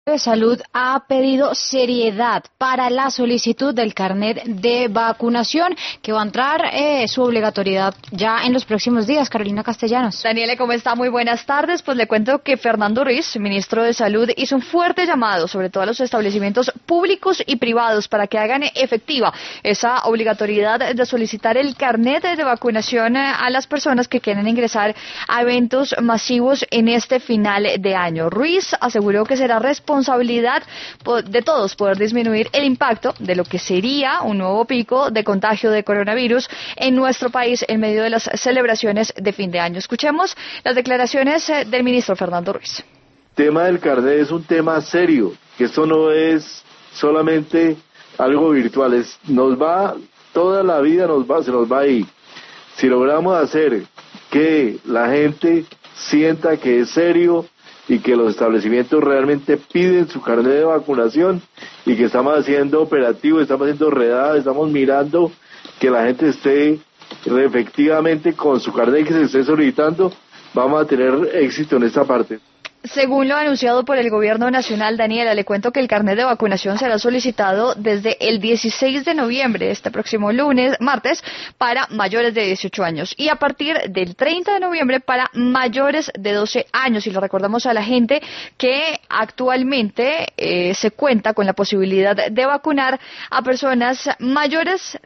de Salud ha pedido seriedad para la solicitud del carnet de vacunación que va a entrar su obligatoriedad ya en los próximos días. Carolina Castellanos. Daniela, ¿cómo está? Muy buenas tardes. Pues le cuento que Fernando Ruiz, ministro de Salud, hizo un fuerte llamado sobre todo a los establecimientos públicos y privados para que hagan efectiva esa obligatoriedad de solicitar el carnet de vacunación a las personas que quieren ingresar a eventos masivos en este final de año. Ruiz aseguró que será responsabilidad de todos poder disminuir el impacto de lo que sería un nuevo pico de contagio de coronavirus en nuestro país en medio de las celebraciones de fin de año. Escuchemos las declaraciones del ministro Fernando Ruiz. El tema del carnet es un tema serio, que esto no es solamente algo virtual, toda la vida se nos va a ir. Si logramos hacer que la gente sienta que es serio y que los establecimientos realmente piden su carnet de vacunación y que estamos haciendo operativos, estamos haciendo redadas, estamos mirando que la gente esté efectivamente con su carnet que se esté solicitando, vamos a tener éxito en esta parte. Según lo anunciado por el Gobierno Nacional, Daniela, le cuento que el carnet de vacunación será solicitado desde el 16 de noviembre, este próximo martes, para mayores de 18 años y a partir del 30 de noviembre para mayores de 12 años. Y le recordamos a la gente que actualmente se cuenta con la posibilidad de vacunar a personas mayores